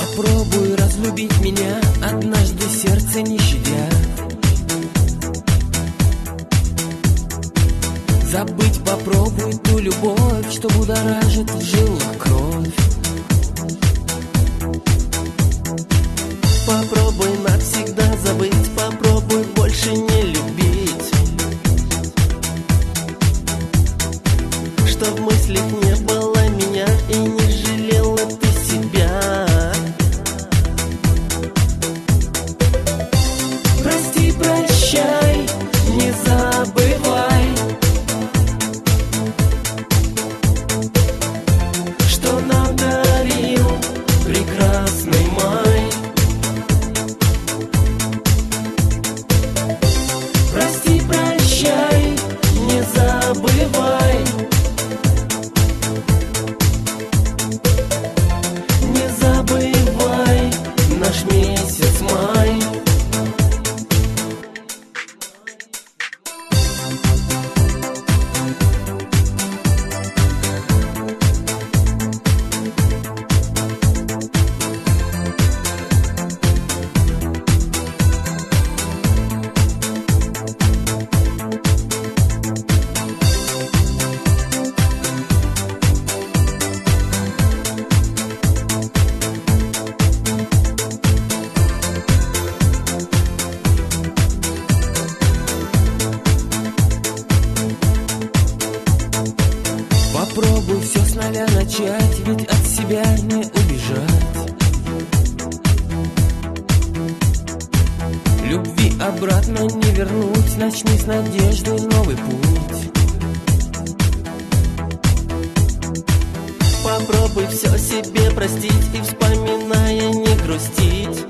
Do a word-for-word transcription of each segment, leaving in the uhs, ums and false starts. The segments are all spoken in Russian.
Попробуй разлюбить меня, однажды сердце не щадя. Забыть попробуй ту любовь, что будоражит в жилах кровь. Попробуй навсегда забыть, попробуй больше не любить, что в мыслях не было меня и не жалела ты себя. Прости, прощай, не забывай, что нам дарил прекрасный май. Прости, прощай, не забывай, не забывай наш месяц май. Попробуй все с нуля начать, ведь от себя не убежать. Любви обратно не вернуть, начни с надеждой новый путь. Попробуй все себе простить и, вспоминая, не грустить.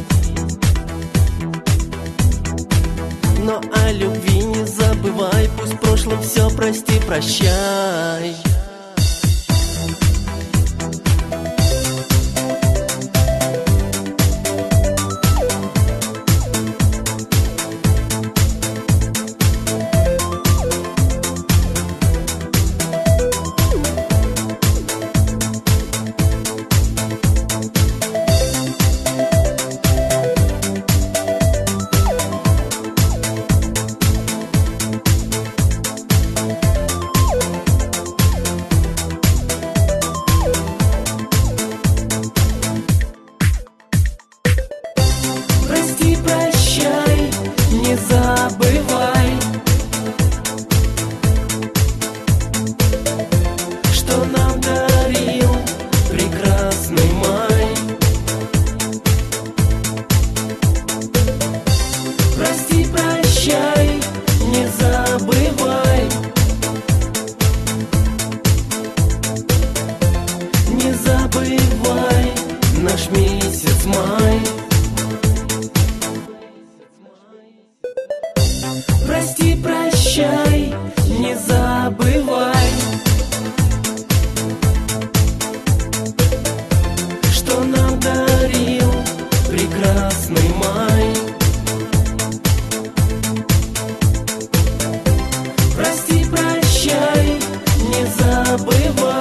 Но о любви не забывай, пусть в прошлом все прости, прощай. Прости, прощай, не забывай, что нам дарил прекрасный май. Прости, прощай, не забывай, не забывай наш месяц май. Прости, прощай, не забывай, что нам дарил прекрасный май. Прости, прощай, не забывай,